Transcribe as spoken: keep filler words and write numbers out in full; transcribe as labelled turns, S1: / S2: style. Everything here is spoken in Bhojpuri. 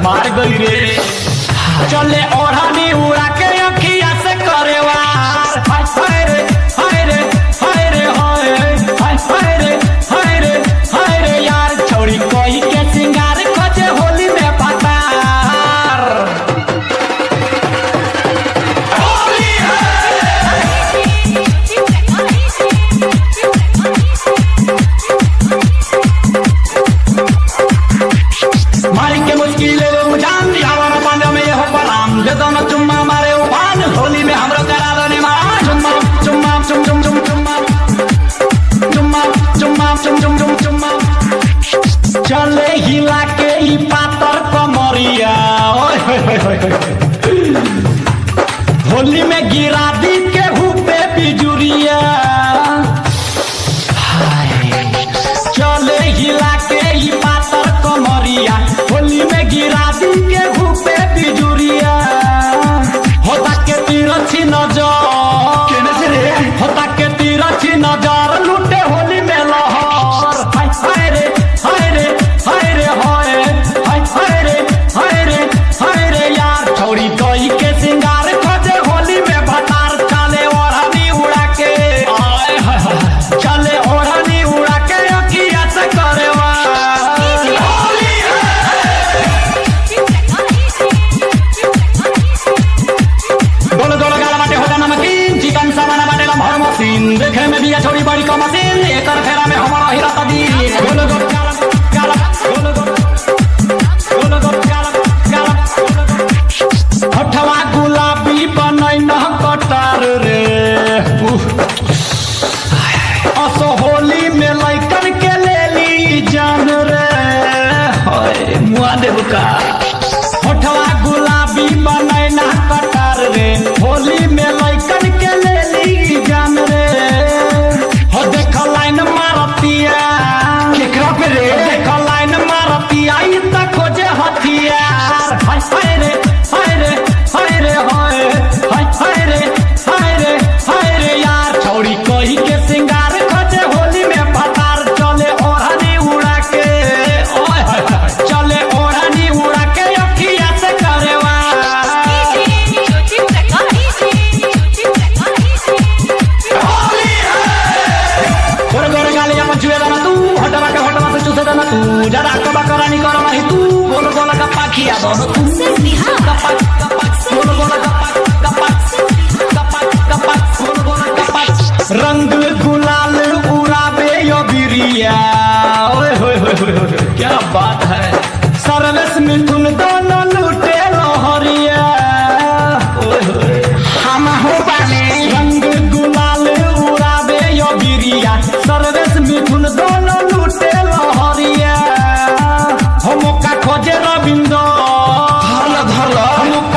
S1: मार गई रे। चले ओढ़नी उड़ा के अखिया से करे वार। हाय हाय रे हाय रे हाय रे हाय हाय हाय रे हाय रे हाय रे यार छोड़ी कोई के सिंगार खोजे होली में पतार। होली मारी के मुश्किल जान हमारा पांजा में ये हो पराम दे दो ना चुम्मा मारे उफान होली में हमरो करा दो निमान। चुम्मा चुम्मा चुम चुम चुम चुम्मा चुम्मा चुम्मा चुम चुम चुम चुम्मा चले हिला के ही पातर कमरिया। ओए होए होए होए होली में गिरा दी के हुपे बिजुरिया। चले हिला के ही पातर कमरिया होली में गिरा दी के हुपे बिजुरिया। होता के तिरछी नजर केने से रे होता के तिरछी नजर लूटे होली में लहर। हाय हाय रे हाय रे हाय रे हाय हाय हाय रे हाय रे हाय रे यार छोड़ी कोई के सिंगार खोजे होली में भतार। चले ओढ़नी उड़ा के आए हाय हाय चले ओढ़नी उड़ा के अखिया से करे देखे में दिया छोड़ी बड़ी का मशीन एक फेरा में हमारा हीरा दी। गोल गोल काला काला गोल गोल गोल गोल काला काला हठवा गुलाबी बनई न कटार रे। असो होली में लइकन के ले ली जान रे। हाय मुआ देव का हठवा गुलाबी बनई न कटार रे होली में लइकन के ले ली जान रे। केकरा पे रे देखो लाइन मारतिया ई त खोजे हथियार। हाय हाय रे हाय रे हाय रे हाय हाय हाय रे हाय रे हाय रे यार छोड़ी कोई के सिंगार खोजे होली में पतार। चले ओढ़नी उड़ा के ओए हाय हाय चले ओढ़नी उड़ा के अखिया से करे गोरे गोरे गाली अपन छुए दाना तू हटवा के हटवा से चूसे दाना तू जरा कबा करानी करो नहीं तू गोल गोल गप्पा खिया दोनों तू गप्पा गप्पा गोल गोल गप्पा गप्पा गप्पा गप्पा गोल गोल गप्पा रंग गुलाल उड़ावे यो बिरिया। ओए होए होए होए क्या बात है सरलस मिथुन दोनों लूटे लहरिया। ओए होए हम हो बाने रंग गुलाल उड़ावे यो बिरिया सरलस मिथुन दोनों लूटे लहरिया। हम का खोजे रविंद्र धरल धरल हम